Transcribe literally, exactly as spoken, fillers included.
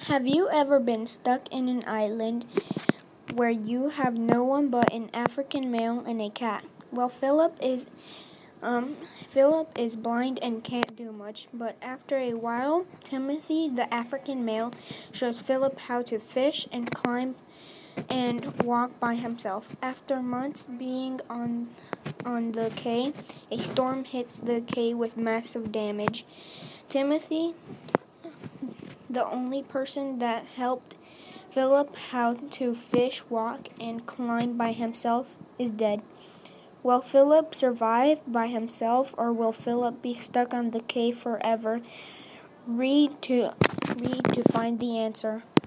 Have you ever been stuck in an island where you have no one but an African male and a cat? Well, Philip is um Philip is blind and can't do much, but after a while, Timothy, the African male, shows Philip how to fish and climb and walk by himself. After months being on on the quay, a storm hits the quay with massive damage. Timothy, the only person that helped Philip how to fish, walk, and climb by himself, is dead. Will Philip survive by himself, or will Philip be stuck on the quay forever? Read to read to find the answer.